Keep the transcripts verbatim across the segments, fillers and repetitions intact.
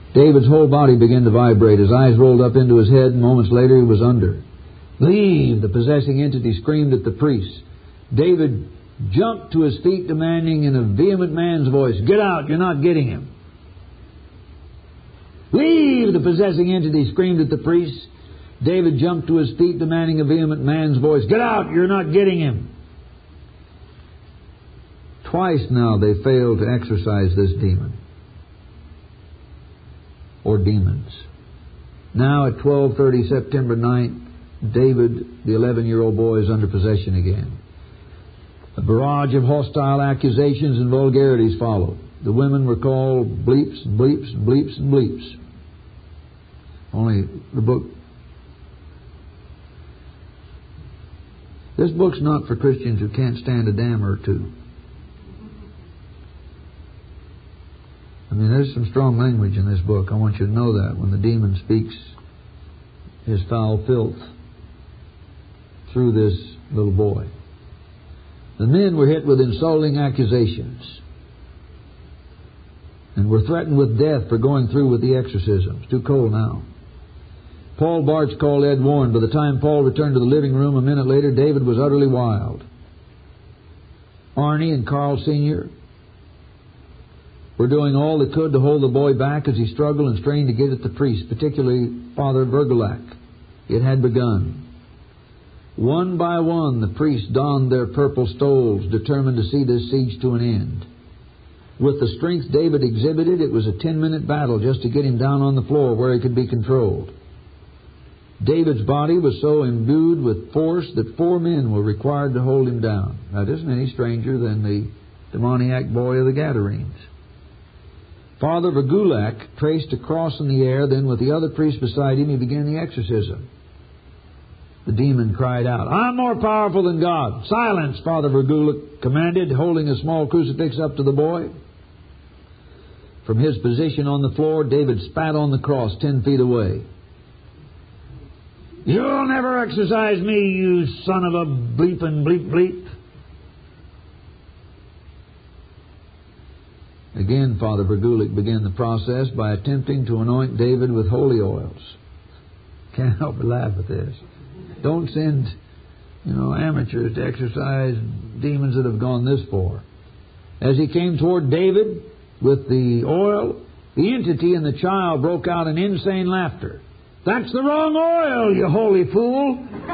David's whole body began to vibrate. His eyes rolled up into his head, and moments later he was under. Leave! The possessing entity screamed at the priest. David jumped to his feet, demanding in a vehement man's voice, "Get out! You're not getting him!" Leave! The possessing entity screamed at the priest. David jumped to his feet, demanding a vehement man's voice, "Get out! You're not getting him!" Twice now they failed to exorcise this demon. Or demons. Now at twelve thirty September ninth, David, the eleven-year-old boy, is under possession again. A barrage of hostile accusations and vulgarities followed. The women were called bleeps and bleeps and bleeps and bleeps. Only the book... This book's not for Christians who can't stand a damn or two. I mean, there's some strong language in this book. I want you to know that when the demon speaks his foul filth through this little boy. The men were hit with insulting accusations and were threatened with death for going through with the exorcism. It's too cold now. Paul Bartz called Ed Warren. By the time Paul returned to the living room a minute later, David was utterly wild. Arnie and Carl Senior were doing all they could to hold the boy back as he struggled and strained to get at the priest, particularly Father Vergulak. It had begun. One by one, the priests donned their purple stoles, determined to see this siege to an end. With the strength David exhibited, it was a ten-minute battle just to get him down on the floor where he could be controlled. David's body was so imbued with force that four men were required to hold him down. That isn't any stranger than the demoniac boy of the Gadarenes. Father Vergulak traced a cross in the air, then with the other priest beside him, he began the exorcism. The demon cried out, "I'm more powerful than God." "Silence!" Father Vergulak commanded, holding a small crucifix up to the boy. From his position on the floor, David spat on the cross ten feet away. "You'll never exorcise me, you son of a bleep and bleep bleep." Again, Father Vergulak began the process by attempting to anoint David with holy oils. Can't help but laugh at this. Don't send, you know, amateurs to exorcise demons that have gone this far. As he came toward David with the oil, the entity and the child broke out in insane laughter. "That's the wrong oil, you holy fool!"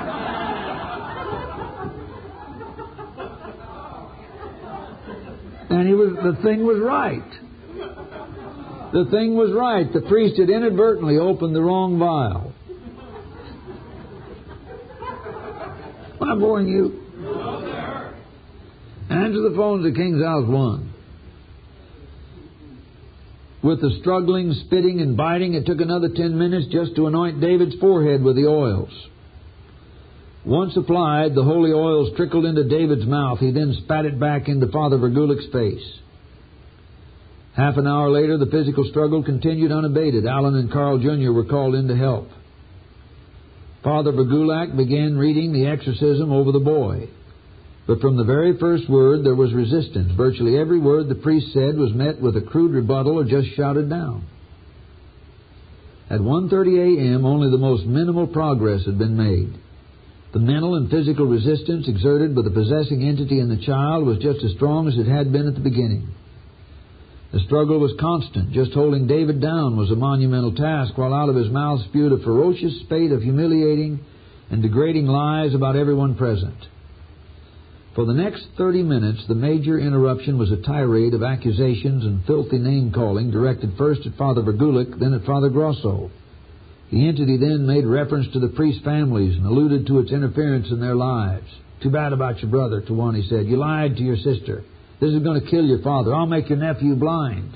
And he was, the thing was right. The thing was right. The priest had inadvertently opened the wrong vial. Am I boring you? Answer the phones at King's House one. With the struggling, spitting, and biting, it took another ten minutes just to anoint David's forehead with the oils. Once applied, the holy oils trickled into David's mouth. He then spat it back into Father Vergulak's face. Half an hour later, the physical struggle continued unabated. Alan and Carl Junior were called in to help. Father Vergulak began reading the exorcism over the boy. But from the very first word, there was resistance. Virtually every word the priest said was met with a crude rebuttal or just shouted down. At one thirty a.m., only the most minimal progress had been made. The mental and physical resistance exerted by the possessing entity in the child was just as strong as it had been at the beginning. The struggle was constant. Just holding David down was a monumental task, while out of his mouth spewed a ferocious spate of humiliating and degrading lies about everyone present. For the next thirty minutes, the major interruption was a tirade of accusations and filthy name-calling directed first at Father Vergulak, then at Father Grosso. The entity then made reference to the priest families and alluded to its interference in their lives. "Too bad about your brother," to one he said. "You lied to your sister. This is going to kill your father. I'll make your nephew blind."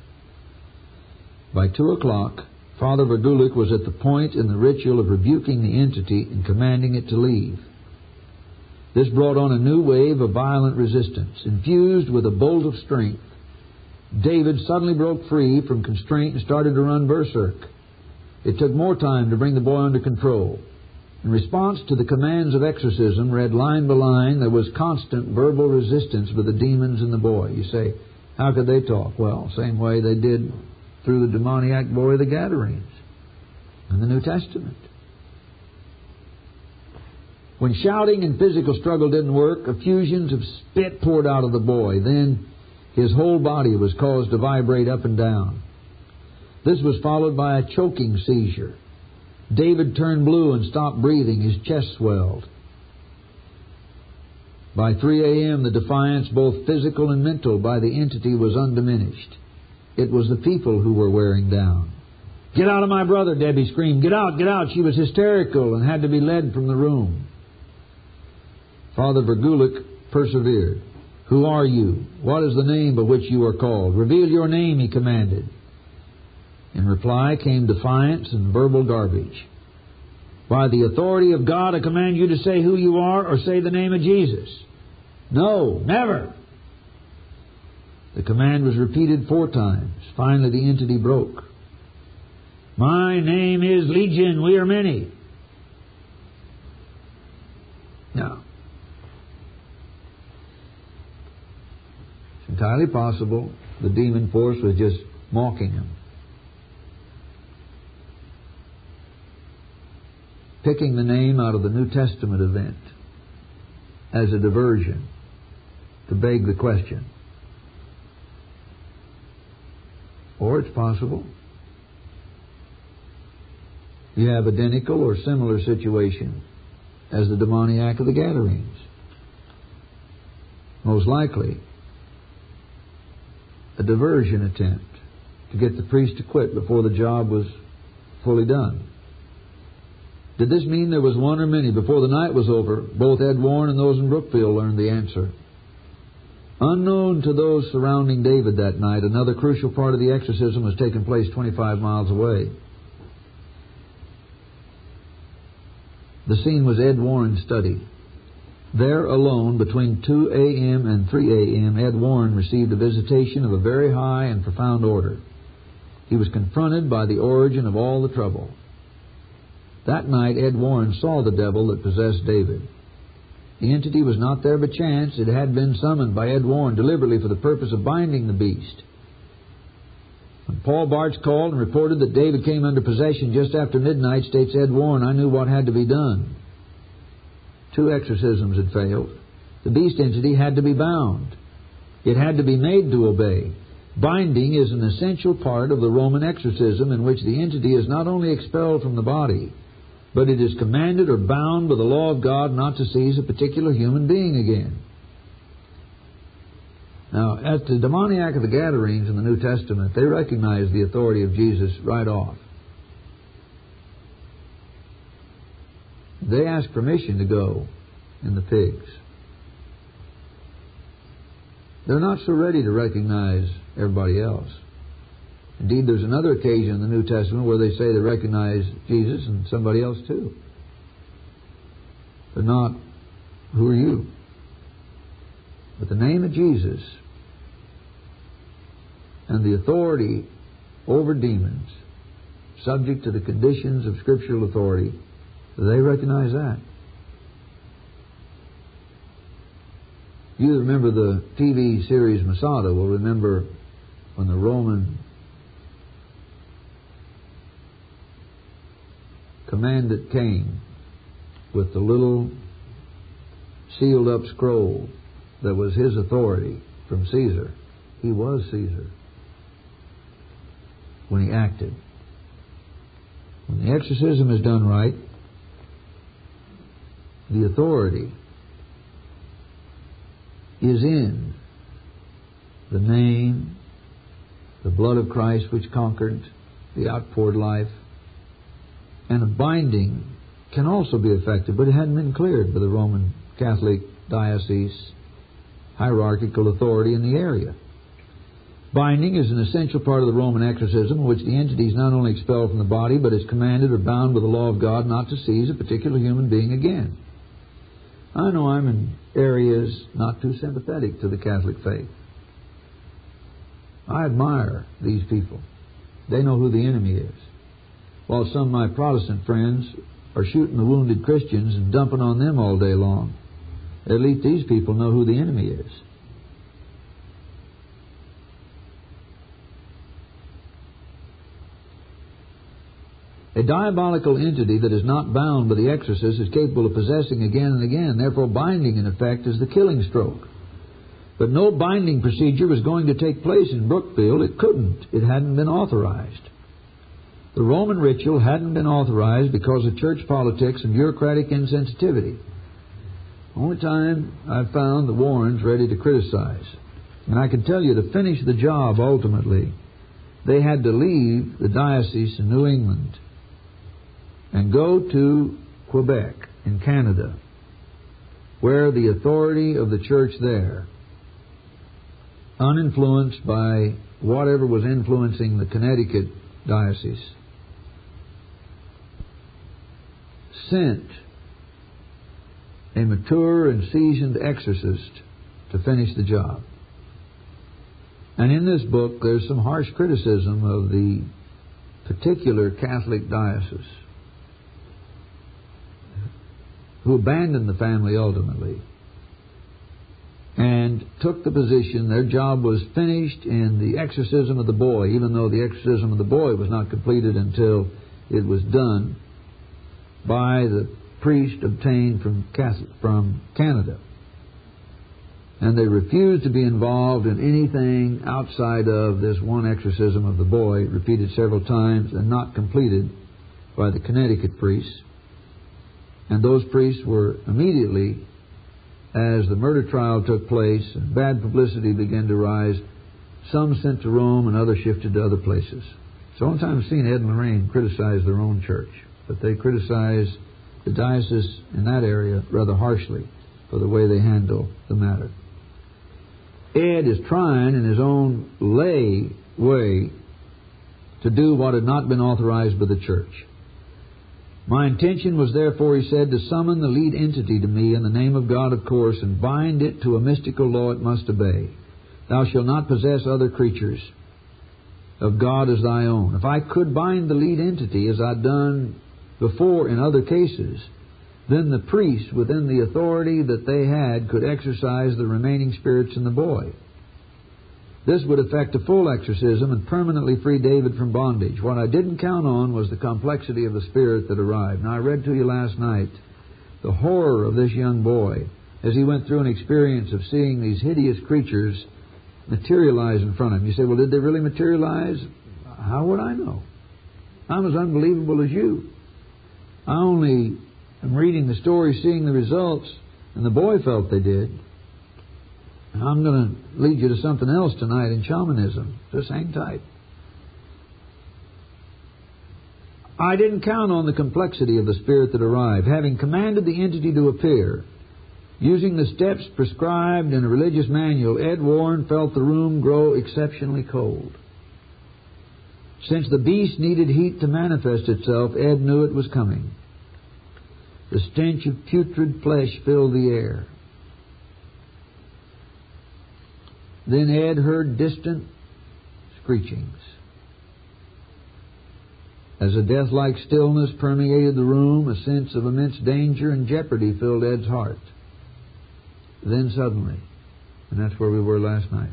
By two o'clock, Father Vergulak was at the point in the ritual of rebuking the entity and commanding it to leave. This brought on a new wave of violent resistance. Infused with a bolt of strength, David suddenly broke free from constraint and started to run berserk. It took more time to bring the boy under control. In response to the commands of exorcism, read line by line, there was constant verbal resistance with the demons in the boy. You say, how could they talk? Well, same way they did through the demoniac boy of the Gadarenes in the New Testament. When shouting and physical struggle didn't work, effusions of spit poured out of the boy. Then his whole body was caused to vibrate up and down. This was followed by a choking seizure. David turned blue and stopped breathing. His chest swelled. By three a.m., the defiance, both physical and mental, by the entity was undiminished. It was the people who were wearing down. "Get out of my brother," Debbie screamed. "Get out, get out." She was hysterical and had to be led from the room. Father Vergulik persevered. "Who are you? What is the name by which you are called? Reveal your name," he commanded. In reply came defiance and verbal garbage. "By the authority of God, I command you to say who you are or say the name of Jesus." "No, never." The command was repeated four times. Finally, the entity broke. "My name is Legion. We are many." Now, it's entirely possible the demon force was just mocking him, picking the name out of the New Testament event as a diversion to beg the question. Or it's possible you have identical or similar situation as the demoniac of the Gadarenes. Most likely a diversion attempt to get the priest to quit before the job was fully done. Did this mean there was one or many? Before the night was over, both Ed Warren and those in Brookfield learned the answer. Unknown to those surrounding David that night, another crucial part of the exorcism was taking place twenty-five miles away. The scene was Ed Warren's study. There alone, between two a.m. and three a.m., Ed Warren received a visitation of a very high and profound order. He was confronted by the origin of all the trouble. That night, Ed Warren saw the devil that possessed David. The entity was not there by chance. It had been summoned by Ed Warren deliberately for the purpose of binding the beast. When Paul Bartz called and reported that David came under possession just after midnight, states Ed Warren, "I knew what had to be done." Two exorcisms had failed. The beast entity had to be bound. It had to be made to obey. Binding is an essential part of the Roman exorcism, in which the entity is not only expelled from the body, but it is commanded or bound by the law of God not to seize a particular human being again. Now, at the demoniac of the Gadarenes in the New Testament, they recognize the authority of Jesus right off. They ask permission to go in the pigs. They're not so ready to recognize everybody else. Indeed, there's another occasion in the New Testament where they say they recognize Jesus and somebody else too. But not, who are you? But the name of Jesus and the authority over demons, subject to the conditions of scriptural authority, they recognize that. You remember the T V series Masada will remember when the Roman commandant came with the little sealed up scroll that was his authority from Caesar. He was Caesar when he acted. When the exorcism is done right, the authority is in the name, the blood of Christ which conquered the outpoured life. And a binding can also be effective, but it hadn't been cleared by the Roman Catholic diocese hierarchical authority in the area. Binding is an essential part of the Roman exorcism, in which the entity is not only expelled from the body, but is commanded or bound by the law of God not to seize a particular human being again. I know I'm in areas not too sympathetic to the Catholic faith. I admire these people. They know who the enemy is. While some of my Protestant friends are shooting the wounded Christians and dumping on them all day long, at least these people know who the enemy is. A diabolical entity that is not bound by the exorcist is capable of possessing again and again. Therefore, binding, in effect, is the killing stroke. But no binding procedure was going to take place in Brookfield. It couldn't. It hadn't been authorized. The Roman ritual hadn't been authorized because of church politics and bureaucratic insensitivity. Only time I've found the Warrens ready to criticize. And I can tell you, to finish the job ultimately, they had to leave the diocese in New England and go to Quebec in Canada, where the authority of the church there, uninfluenced by whatever was influencing the Connecticut diocese, sent a mature and seasoned exorcist to finish the job. And in this book, there's some harsh criticism of the particular Catholic diocese who abandoned the family ultimately and took the position their job was finished in the exorcism of the boy, even though the exorcism of the boy was not completed until it was done by the priest obtained from Catholic, from Canada. And they refused to be involved in anything outside of this one exorcism of the boy, repeated several times and not completed by the Connecticut priests. And those priests were immediately, as the murder trial took place and bad publicity began to rise, some sent to Rome and others shifted to other places. It's the only time I've seen Ed and Lorraine criticize their own church, but they criticize the diocese in that area rather harshly for the way they handle the matter. Ed is trying in his own lay way to do what had not been authorized by the church. My intention was therefore, he said, to summon the lead entity to me in the name of God, of course, and bind it to a mystical law it must obey. Thou shalt not possess other creatures of God as thy own. If I could bind the lead entity as I'd done before in other cases, then the priests within the authority that they had could exorcise the remaining spirits in the boy. This would effect a full exorcism and permanently free David from bondage. What I didn't count on was the complexity of the spirit that arrived. Now, I read to you last night the horror of this young boy as he went through an experience of seeing these hideous creatures materialize in front of him. You say, well, did they really materialize? How would I know? I'm as unbelievable as you. I only am reading the story, seeing the results, and the boy felt they did. I'm going to lead you to something else tonight in shamanism. Just hang tight. I didn't count on the complexity of the spirit that arrived. Having commanded the entity to appear, using the steps prescribed in a religious manual, Ed Warren felt the room grow exceptionally cold. Since the beast needed heat to manifest itself, Ed knew it was coming. The stench of putrid flesh filled the air. Then Ed heard distant screechings. As a death-like stillness permeated the room, a sense of immense danger and jeopardy filled Ed's heart. Then suddenly, and that's where we were last night,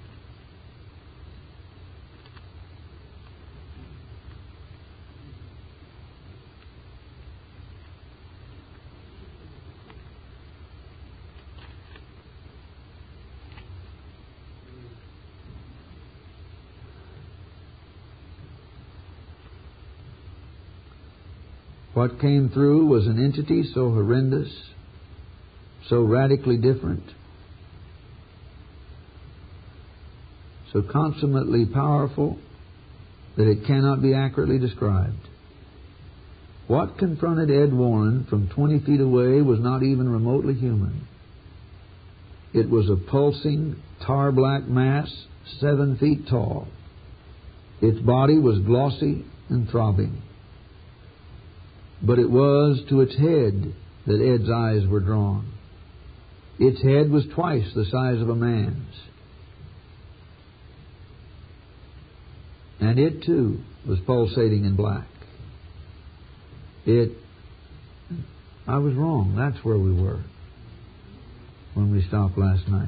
what came through was an entity so horrendous, so radically different, so consummately powerful that it cannot be accurately described. What confronted Ed Warren from twenty feet away was not even remotely human. It was a pulsing, tar-black mass, seven feet tall. Its body was glossy and throbbing. But it was to its head that Ed's eyes were drawn. Its head was twice the size of a man's. And it, too, was pulsating in black. It... I was wrong. That's where we were when we stopped last night.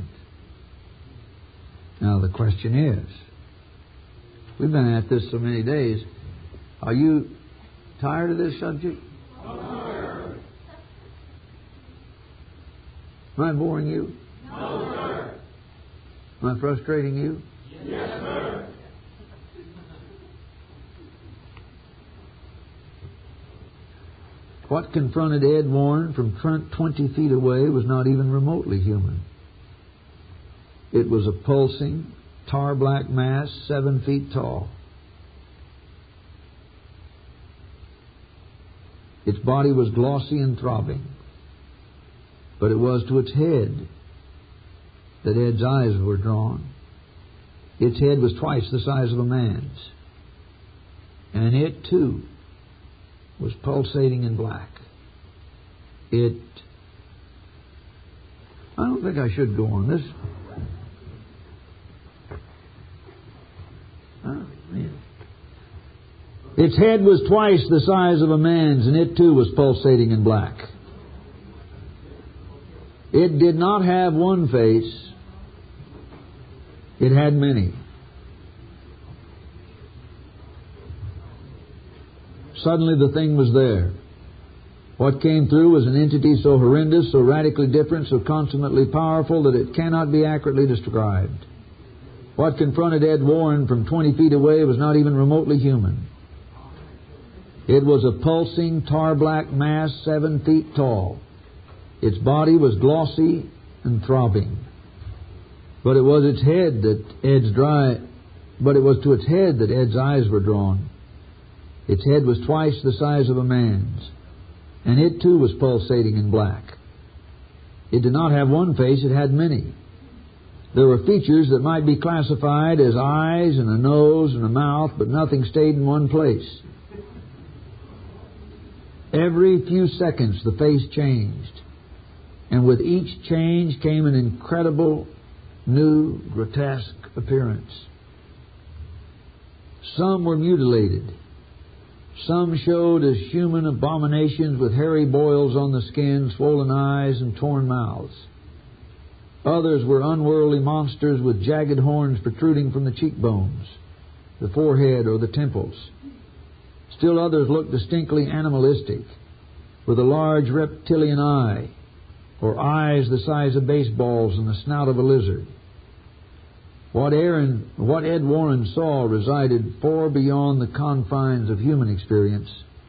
Now, the question is, we've been at this so many days, are you Tired of this subject? No, Am I boring you? No, sir. Am I frustrating you? Yes, sir. What confronted Ed Warren from twenty feet away was not even remotely human. It was a pulsing, tar-black mass seven feet tall. Its body was glossy and throbbing, but it was to its head that Ed's eyes were drawn. Its head was twice the size of a man's, and it too was pulsating in black. It... I don't think I should go on this. Oh, man. Its head was twice the size of a man's, and it too was pulsating in black. It did not have one face. It had many. Suddenly the thing was there. What came through was an entity so horrendous, so radically different, so consummately powerful that it cannot be accurately described. What confronted Ed Warren from twenty feet away was not even remotely human. It was a pulsing, tar-black mass seven feet tall. Its body was glossy and throbbing. But it was its head that Ed's dry, but it was to its head that Ed's eyes were drawn. Its head was twice the size of a man's, and it too was pulsating in black. It did not have one face, it had many. There were features that might be classified as eyes and a nose and a mouth, but nothing stayed in one place. Every few seconds the face changed, and with each change came an incredible, new, grotesque appearance. Some were mutilated. Some showed as human abominations with hairy boils on the skin, swollen eyes, and torn mouths. Others were unworldly monsters with jagged horns protruding from the cheekbones, the forehead, or the temples. Still others looked distinctly animalistic, with a large reptilian eye, or eyes the size of baseballs and the snout of a lizard. What, Aaron, what Ed Warren saw resided far beyond the confines of human experience.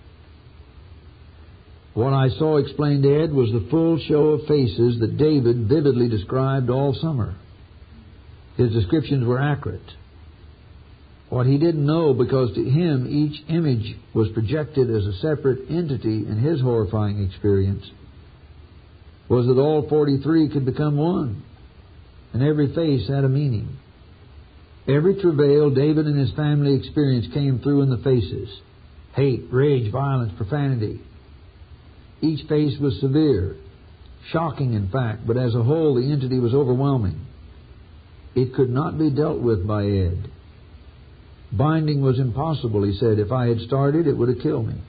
What I saw, explained Ed, was the full show of faces that David vividly described all summer. His descriptions were accurate. What he didn't know, because to him each image was projected as a separate entity in his horrifying experience, was that all forty-three could become one, and every face had a meaning. Every travail David and his family experienced came through in the faces: hate, rage, violence, profanity. Each face was severe, shocking in fact, but as a whole the entity was overwhelming. It could not be dealt with by Ed. Binding was impossible, he said. If I had started, it would have killed me.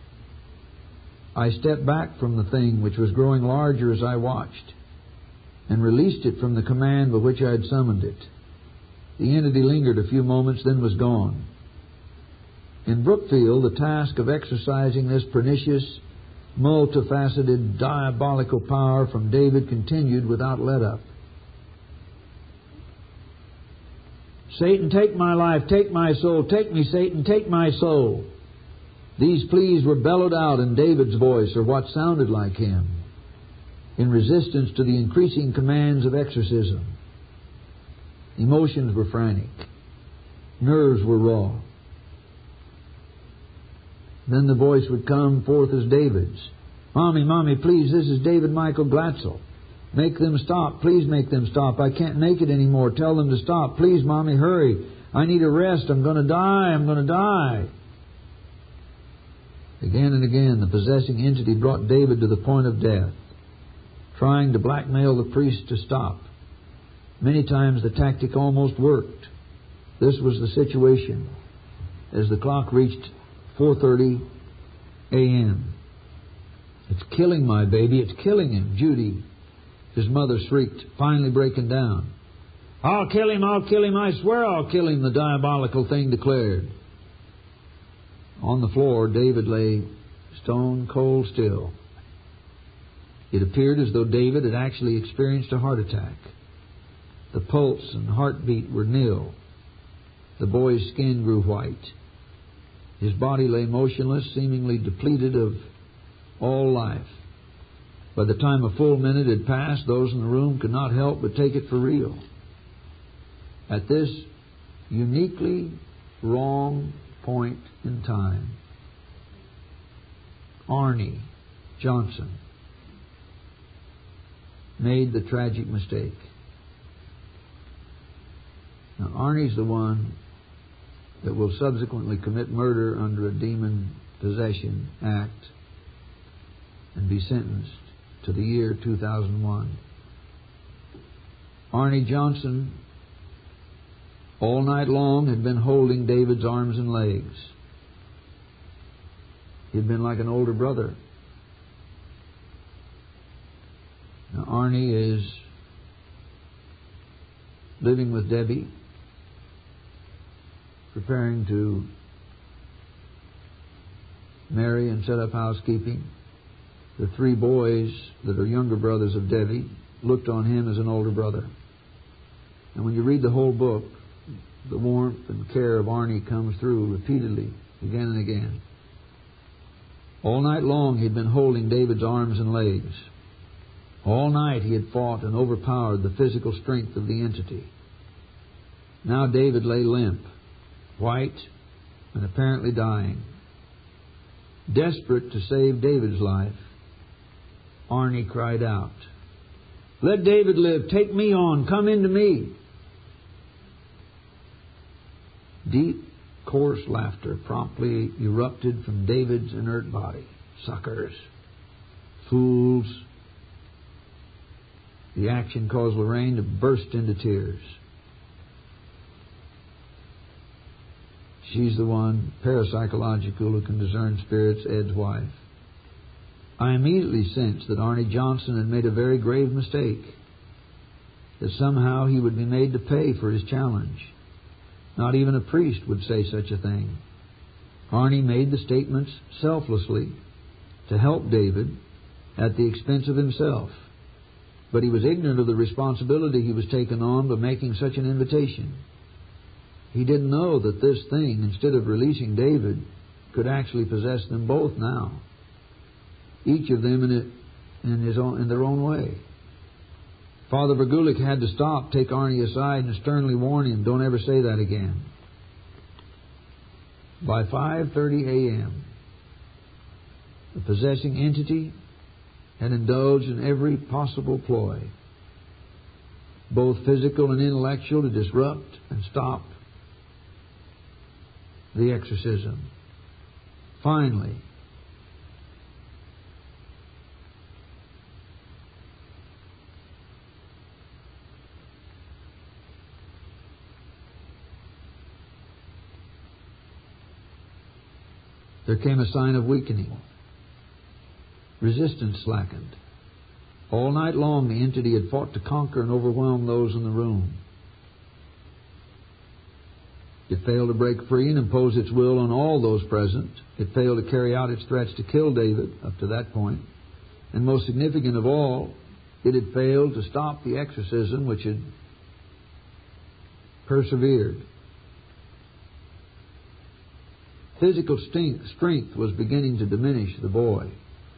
I stepped back from the thing, which was growing larger as I watched, and released it from the command by which I had summoned it. The entity lingered a few moments, then was gone. In Brookfield, the task of exercising this pernicious, multifaceted, diabolical power from David continued without let-up. Satan, take my life, take my soul, take me, Satan, take my soul. These pleas were bellowed out in David's voice, or what sounded like him, in resistance to the increasing commands of exorcism. Emotions were frantic. Nerves were raw. Then the voice would come forth as David's. Mommy, Mommy, please, this is David Michael Glatzel. Make them stop. Please make them stop. I can't make it anymore. Tell them to stop. Please, Mommy, hurry. I need a rest. I'm going to die. I'm going to die. Again and again, the possessing entity brought David to the point of death, trying to blackmail the priest to stop. Many times the tactic almost worked. This was the situation as the clock reached four thirty a.m. It's killing my baby. It's killing him. Judy, his mother, shrieked, finally breaking down. I'll kill him. I'll kill him. I swear I'll kill him, the diabolical thing declared. On the floor, David lay stone cold still. It appeared as though David had actually experienced a heart attack. The pulse and heartbeat were nil. The boy's skin grew white. His body lay motionless, seemingly depleted of all life. By the time a full minute had passed, those in the room could not help but take it for real. At this uniquely wrong point in time, Arnie Johnson made the tragic mistake. Now, Arnie's the one that will subsequently commit murder under a demon possession act and be sentenced to the year two thousand one. Arnie Johnson, all night long, had been holding David's arms and legs. He'd been like an older brother. Now, Arnie is living with Debbie, preparing to marry and set up housekeeping. The three boys that are younger brothers of Debbie looked on him as an older brother. And when you read the whole book, the warmth and care of Arnie comes through repeatedly, again and again. All night long he'd been holding David's arms and legs. All night he had fought and overpowered the physical strength of the entity. Now David lay limp, white, and apparently dying. Desperate to save David's life, Arnie cried out, "Let David live. Take me on. Come into me." Deep, coarse laughter promptly erupted from David's inert body. Suckers. Fools. The action caused Lorraine to burst into tears. She's the one, parapsychological, who can discern spirits, Ed's wife. I immediately sensed that Arnie Johnson had made a very grave mistake, that somehow he would be made to pay for his challenge. Not even a priest would say such a thing. Arnie made the statements selflessly to help David at the expense of himself, but he was ignorant of the responsibility he was taking on by making such an invitation. He didn't know that this thing, instead of releasing David, could actually possess them both now, each of them in it in his own in their own way. Father Vergulik had to stop, take Arnie aside, and sternly warn him, "Don't ever say that again." By five thirty a.m., the possessing entity had indulged in every possible ploy, both physical and intellectual, to disrupt and stop the exorcism. Finally, there came a sign of weakening. Resistance slackened. All night long the entity had fought to conquer and overwhelm those in the room. It failed to break free and impose its will on all those present. It failed to carry out its threats to kill David up to that point. And most significant of all, it had failed to stop the exorcism which had persevered. Physical strength was beginning to diminish the boy.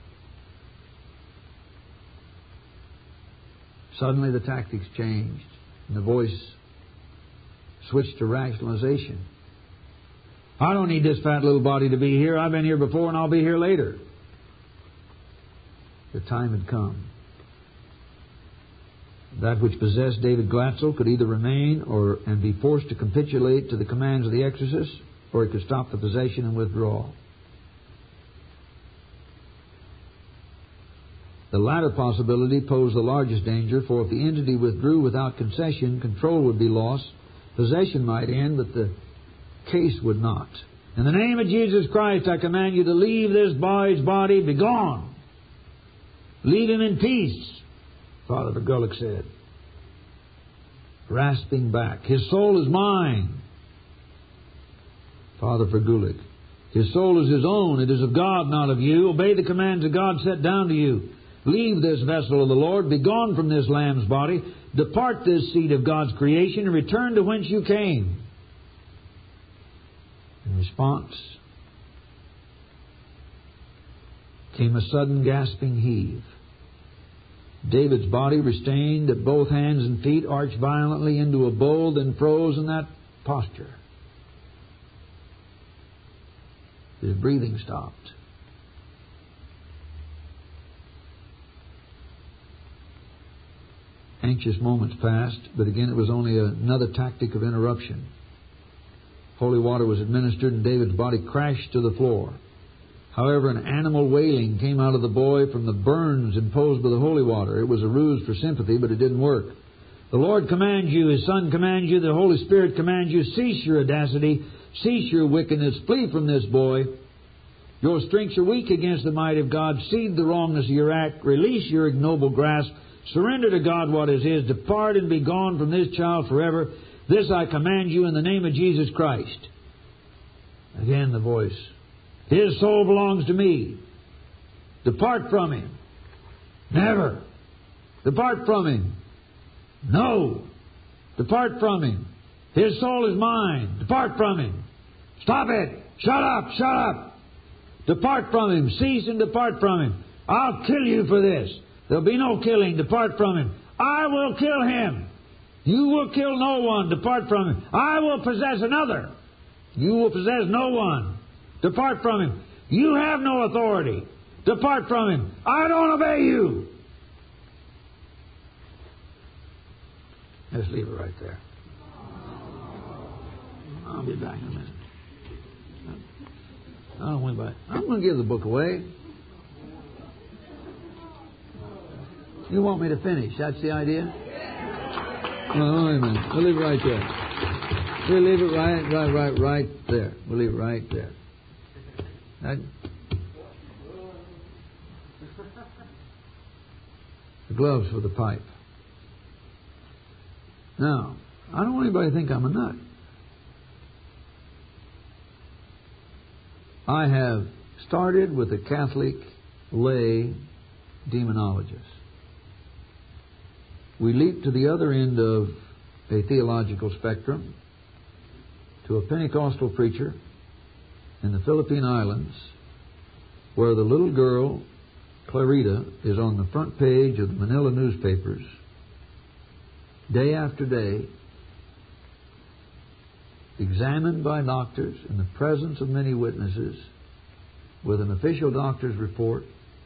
Suddenly the tactics changed, and the voice switched to rationalization. "I don't need this fat little body to be here. I've been here before and I'll be here later." The time had come. That which possessed David Glatzel could either remain or and be forced to capitulate to the commands of the exorcist, or it could stop the possession and withdraw. The latter possibility posed the largest danger, for if the entity withdrew without concession, control would be lost, possession might end, but the case would not. "In the name of Jesus Christ, I command you to leave this boy's body. Be gone. Leave him in peace," Father Vergulik said, rasping back. "His soul is mine." Father Vergulik His soul is his own. It is of God, not of you. Obey the commands of God set down to you. Leave this vessel of the Lord. Be gone from this lamb's body. Depart this seed of God's creation and return to whence you came. In response came a sudden gasping heave. David's body, restrained at both hands and feet, arched violently into a bowl, then froze in that posture. His breathing stopped. Anxious moments passed, but again it was only another tactic of interruption. Holy water was administered and David's body crashed to the floor. However, an animal wailing came out of the boy from the burns imposed by the holy water. It was a ruse for sympathy, but it didn't work. The Lord commands you, His Son commands you, the Holy Spirit commands you, cease your audacity, cease your wickedness, flee from this boy. Your strengths are weak against the might of God. Cede the wrongness of your act, release your ignoble grasp, surrender to God what is His, depart and be gone from this child forever. This I command you in the name of Jesus Christ. Again the voice. His soul belongs to me. Depart from him. Never. Depart from him. No. Depart from him. His soul is mine. Depart from him. Stop it. Shut up. Shut up. Depart from him. Cease and depart from him. I'll kill you for this. There'll be no killing. Depart from him. I will kill him. You will kill no one. Depart from him. I will possess another. You will possess no one. Depart from him. You have no authority. Depart from him. I don't obey you. Let's leave it right there. I'll be back in a minute. I don't win by. I'm going to give the book away. You want me to finish? That's the idea? Oh, wait a minute. We'll leave it right there. We'll leave it right, right, right, right there. We'll leave it right there. That, the gloves for the pipe. Now, I don't want anybody to think I'm a nut. I have started with a Catholic lay demonologist. We leap to the other end of a theological spectrum to a Pentecostal preacher in the Philippine Islands, where the little girl, Clarita, is on the front page of the Manila newspapers, day after day, examined by doctors in the presence of many witnesses, with an official doctor's report,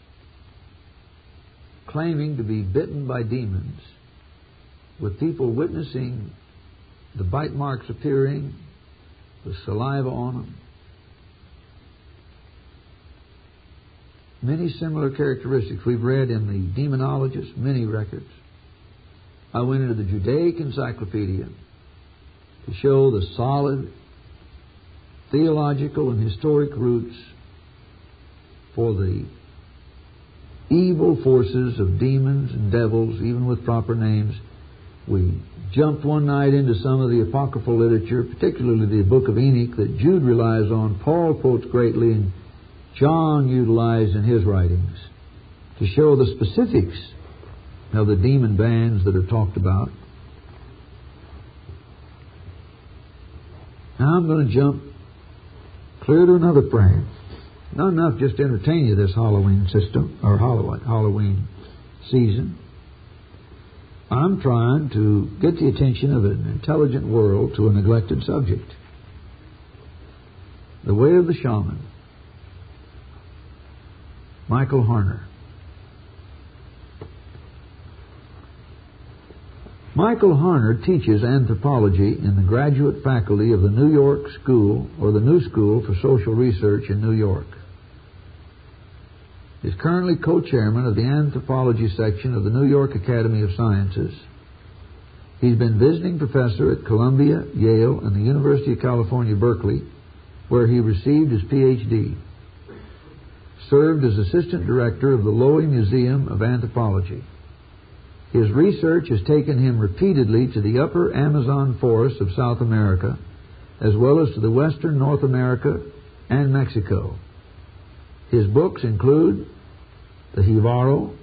claiming to be bitten by demons, with people witnessing the bite marks appearing, the saliva on them. Many similar characteristics we've read in the Demonologist, many records. I went into the Judaic Encyclopedia to show the solid theological and historic roots for the evil forces of demons and devils, even with proper names. We jumped one night into some of the apocryphal literature, particularly the Book of Enoch that Jude relies on, Paul quotes greatly, and John utilized in his writings to show the specifics of the demon bands that are talked about. Now I'm going to jump clear to another frame. Not enough just to entertain you this Halloween system, or Halloween season. I'm trying to get the attention of an intelligent world to a neglected subject. The Way of the Shaman. Michael Harner. Michael Harner teaches anthropology in the graduate faculty of the New York School, or the New School for Social Research in New York. He's currently co-chairman of the anthropology section of the New York Academy of Sciences. He's been visiting professor at Columbia, Yale, and the University of California, Berkeley, where he received his P H D. Served as assistant director of the Lowy Museum of Anthropology. His research has taken him repeatedly to the upper Amazon forests of South America, as well as to the western North America and Mexico. His books include The Jivaro,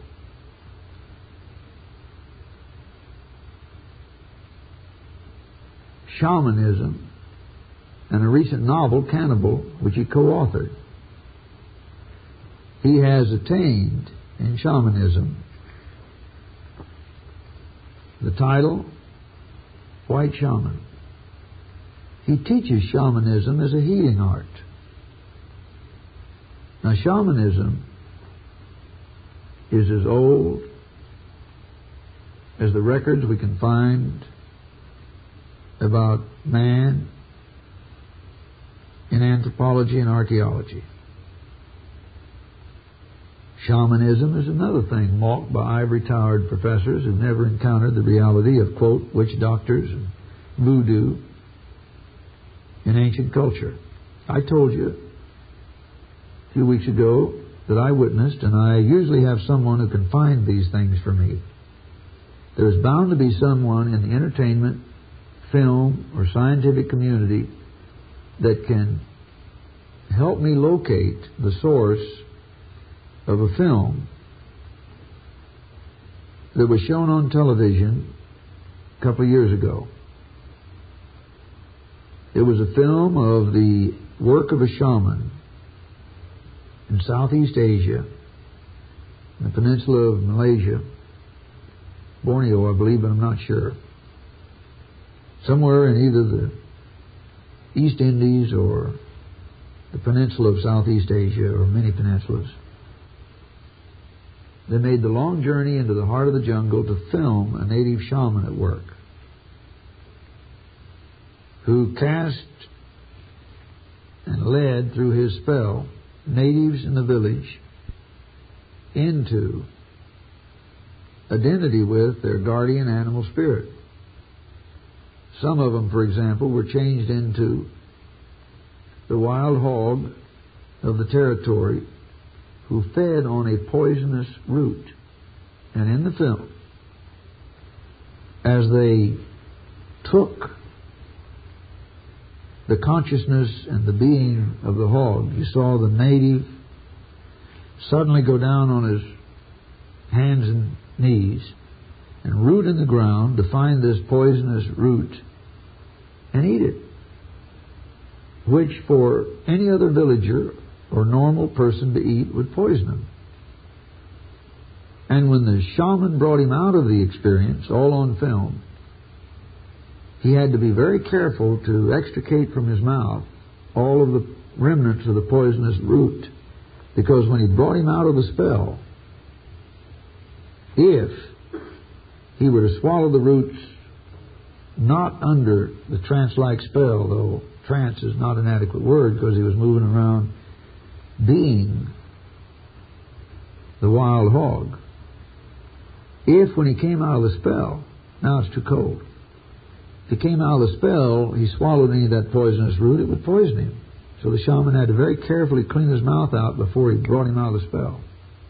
Shamanism, and a recent novel, Cannibal, which he co-authored. He has attained in shamanism the title White Shaman. He teaches shamanism as a healing art. Now, shamanism is as old as the records we can find about man in anthropology and archaeology. Shamanism is another thing mocked by ivory-towered professors who've never encountered the reality of, quote, witch doctors and voodoo in ancient culture. I told you a few weeks ago that I witnessed, and I usually have someone who can find these things for me. There is bound to be someone in the entertainment, film, or scientific community that can help me locate the source of a film that was shown on television a couple of years ago. It was a film of the work of a shaman in Southeast Asia, in the peninsula of Malaysia, Borneo, I believe, but I'm not sure. Somewhere in either the East Indies or the peninsula of Southeast Asia, or many peninsulas. They made the long journey into the heart of the jungle to film a native shaman at work, who cast and led through his spell natives in the village into identity with their guardian animal spirit. Some of them, for example, were changed into the wild hog of the territory who fed on a poisonous root. And in the film, as they took the consciousness and the being of the hog, you saw the native suddenly go down on his hands and knees and root in the ground to find this poisonous root and eat it, which for any other villager or normal person to eat would poison him. And when the shaman brought him out of the experience, all on film, he had to be very careful to extricate from his mouth all of the remnants of the poisonous root, because when he brought him out of the spell, if he were to swallow the roots not under the trance-like spell, though trance is not an adequate word because he was moving around being the wild hog, if when he came out of the spell, now it's too cold, if he came out of the spell, he swallowed any of that poisonous root, it would poison him. So the shaman had to very carefully clean his mouth out before he brought him out of the spell.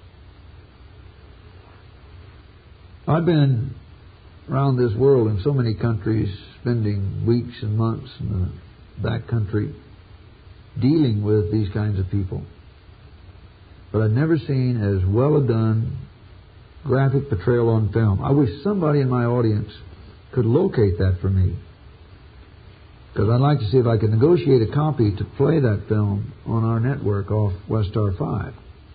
I've been around this world in so many countries, spending weeks and months in the back country dealing with these kinds of people. But I've never seen as well a done graphic portrayal on film. I wish somebody in my audience could locate that for me, because I'd like to see if I could negotiate a copy to play that film on our network off West Star five.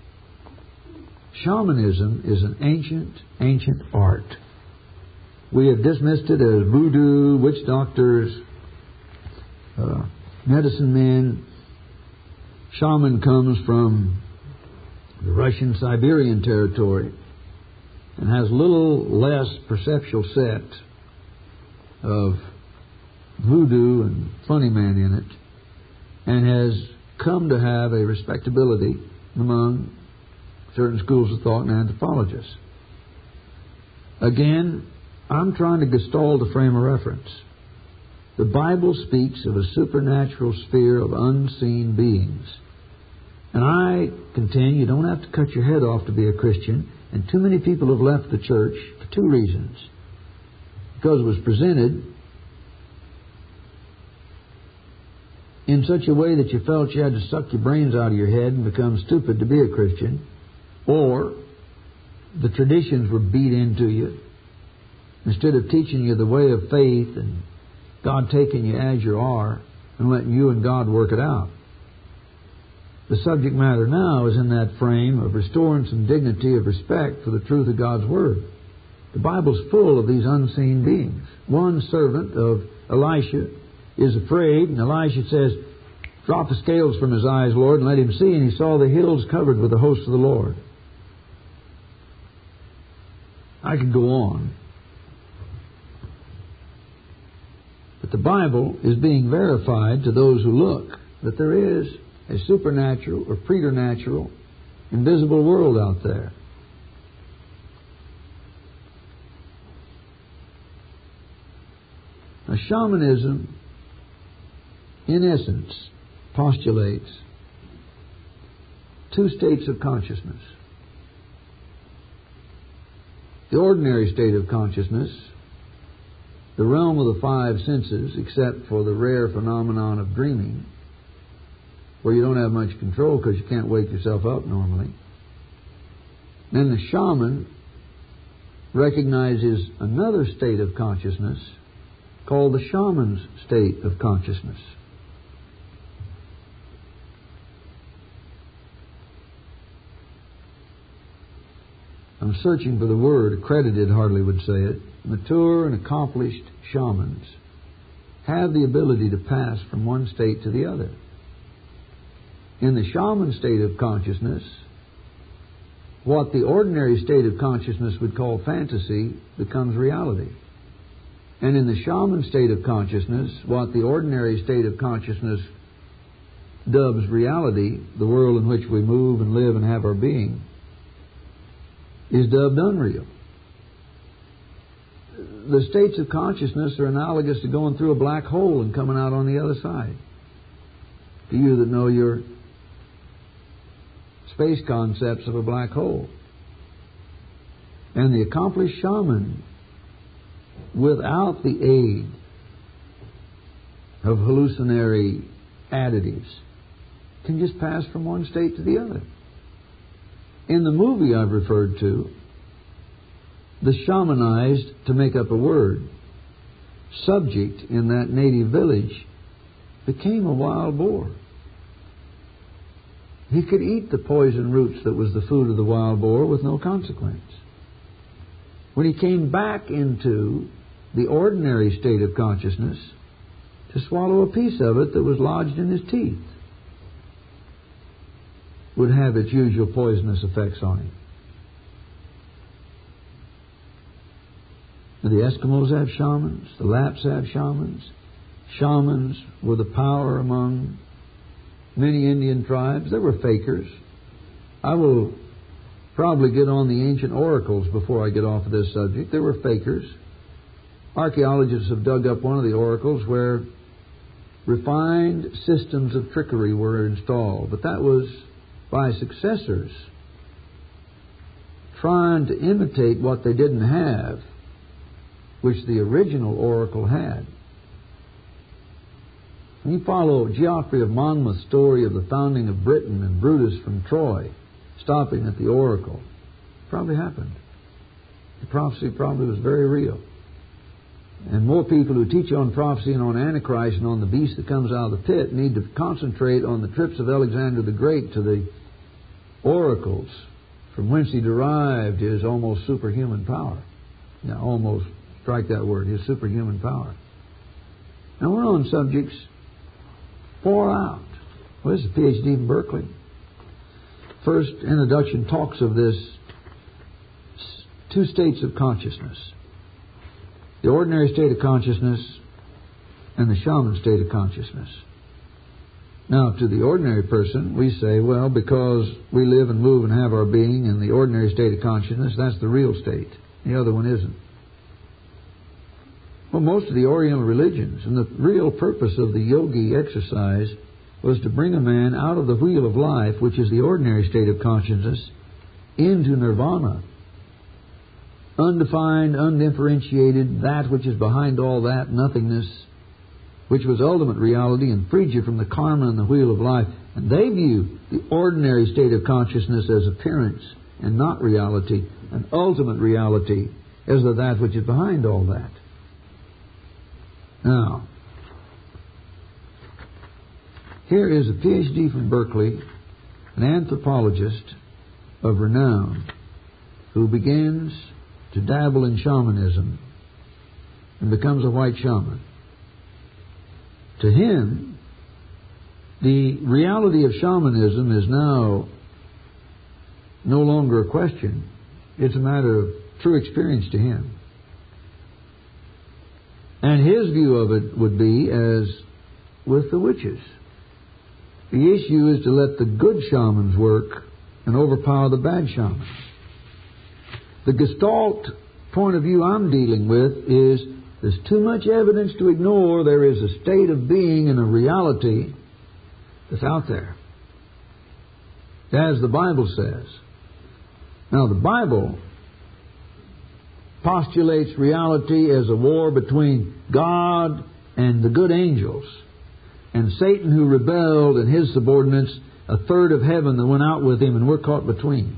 Shamanism is an ancient, ancient art. We have dismissed it as voodoo, witch doctors, uh, medicine men. Shaman comes from the Russian Siberian territory and has little less perceptual set of voodoo and funny man in it, and has come to have a respectability among certain schools of thought and anthropologists. Again, I'm trying to gestalt a frame of reference. The Bible speaks of a supernatural sphere of unseen beings. And I contend you don't have to cut your head off to be a Christian, and too many people have left the church for two reasons. Because it was presented in such a way that you felt you had to suck your brains out of your head and become stupid to be a Christian, or the traditions were beat into you instead of teaching you the way of faith and God taking you as you are and letting you and God work it out. The subject matter now is in that frame of restoring some dignity of respect for the truth of God's Word. The Bible's full of these unseen beings. One servant of Elisha is afraid, and Elisha says, "Drop the scales from his eyes, Lord, and let him see." And he saw the hills covered with the hosts of the Lord. I could go on. But the Bible is being verified to those who look that there is a supernatural or preternatural, invisible world out there. Now, shamanism, in essence, postulates two states of consciousness. The ordinary state of consciousness, the realm of the five senses, except for the rare phenomenon of dreaming, where you don't have much control because you can't wake yourself up normally. Then the shaman recognizes another state of consciousness called the shaman's state of consciousness. I'm searching for the word, accredited hardly would say it. Mature and accomplished shamans have the ability to pass from one state to the other. In the shaman state of consciousness, what the ordinary state of consciousness would call fantasy becomes reality. And in the shaman state of consciousness, what the ordinary state of consciousness dubs reality, the world in which we move and live and have our being, is dubbed unreal. The states of consciousness are analogous to going through a black hole and coming out on the other side. To you that know your space concepts of a black hole. And the accomplished shaman, without the aid of hallucinatory additives, can just pass from one state to the other. In the movie I've referred to, the shamanized, to make up a word, subject in that native village became a wild boar. He could eat the poison roots that was the food of the wild boar with no consequence. When he came back into the ordinary state of consciousness, to swallow a piece of it that was lodged in his teeth would have its usual poisonous effects on him. The Eskimos have shamans. The Lapps have shamans. Shamans were the power among many Indian tribes. There were fakers. I will probably get on the ancient oracles before I get off of this subject. There were fakers. Archaeologists have dug up one of the oracles where refined systems of trickery were installed, but that was by successors trying to imitate what they didn't have, which the original oracle had. When you follow Geoffrey of Monmouth's story of the founding of Britain and Brutus from Troy stopping at the oracle, it probably happened. The prophecy probably was very real. And more people who teach on prophecy and on Antichrist and on the beast that comes out of the pit need to concentrate on the trips of Alexander the Great to the oracles from whence he derived his almost superhuman power. Now, almost, strike that word, his superhuman power. Now, we're on subjects far out. Well, this is a P H D from Berkeley. First introduction talks of this two states of consciousness. The ordinary state of consciousness and the shaman state of consciousness. Now, to the ordinary person, we say, well, because we live and move and have our being in the ordinary state of consciousness, that's the real state. The other one isn't. Well, most of the Oriental religions, and the real purpose of the yogi exercise was to bring a man out of the wheel of life, which is the ordinary state of consciousness, into nirvana. Undefined, undifferentiated, that which is behind all that, nothingness, which was ultimate reality and freed you from the karma and the wheel of life. And they view the ordinary state of consciousness as appearance and not reality, and ultimate reality as of that which is behind all that. Now, here is a P H D from Berkeley, an anthropologist of renown, who begins to dabble in shamanism and becomes a white shaman. To him, the reality of shamanism is now no longer a question. It's a matter of true experience to him. And his view of it would be as with the witches. The issue is to let the good shamans work and overpower the bad shamans. The Gestalt point of view I'm dealing with is there's too much evidence to ignore. There is a state of being and a reality that's out there, as the Bible says. Now, the Bible postulates reality as a war between God and the good angels, and Satan, who rebelled, and his subordinates, a third of heaven that went out with him, and we're caught between.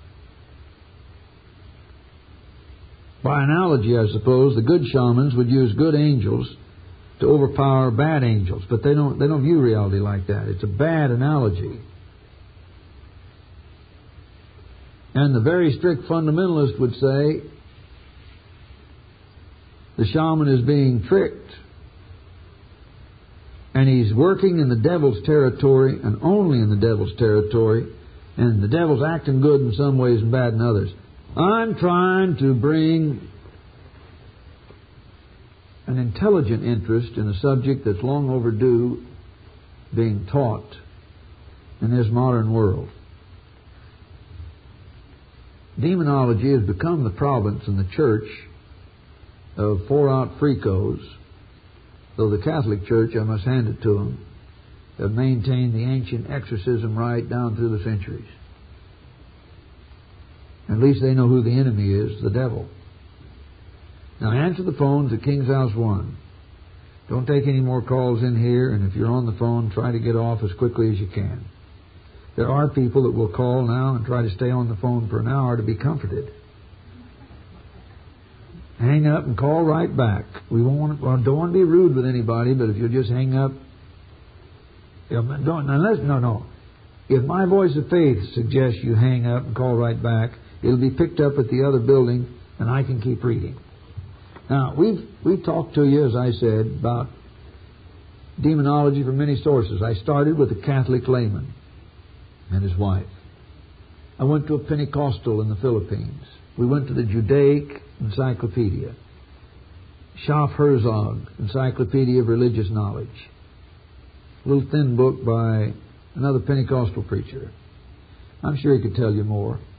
By analogy, I suppose, the good shamans would use good angels to overpower bad angels, but they don't, they don't view reality like that. It's a bad analogy. And the very strict fundamentalist would say the shaman is being tricked, and he's working in the devil's territory, and only in the devil's territory, and the devil's acting good in some ways and bad in others. I'm trying to bring an intelligent interest in a subject that's long overdue being taught in this modern world. Demonology has become the province in the church of four-out freakos, though the Catholic Church, I must hand it to them, have maintained the ancient exorcism rite down through the centuries. At least they know who the enemy is, the devil. Now answer the phones at King's House one. Don't take any more calls in here, and if you're on the phone, try to get off as quickly as you can. There are people that will call now and try to stay on the phone for an hour to be comforted. Hang up and call right back. We won't, well, don't want to be rude with anybody, but if you'll just hang up, you know, don't, unless, no, no. If my voice of faith suggests you hang up and call right back, it'll be picked up at the other building, and I can keep reading. Now, we've we've talked to you, as I said, about demonology from many sources. I started with a Catholic layman and his wife. I went to a Pentecostal in the Philippines. We went to the Judaic Encyclopedia, Schaff Herzog, Encyclopedia of Religious Knowledge, a little thin book by another Pentecostal preacher. I'm sure he could tell you more.